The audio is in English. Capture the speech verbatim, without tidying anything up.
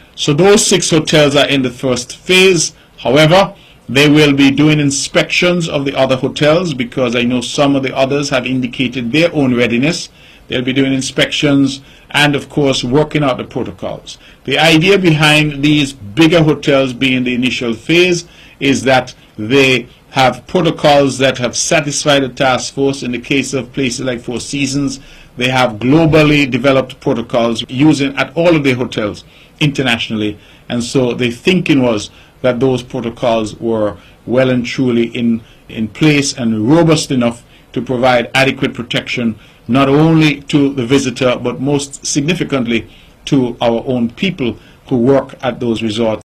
So those six hotels are in the first phase. However, they will be doing inspections of the other hotels, because I know some of the others have indicated their own readiness. They'll be doing inspections and, of course, working out the protocols. The idea behind these bigger hotels being the initial phase is that they have protocols that have satisfied the task force. In the case of places like Four Seasons, they have globally developed protocols using at all of their hotels internationally. And so the thinking was that those protocols were well and truly in, in place and robust enough to provide adequate protection not only to the visitor but most significantly to our own people who work at those resorts.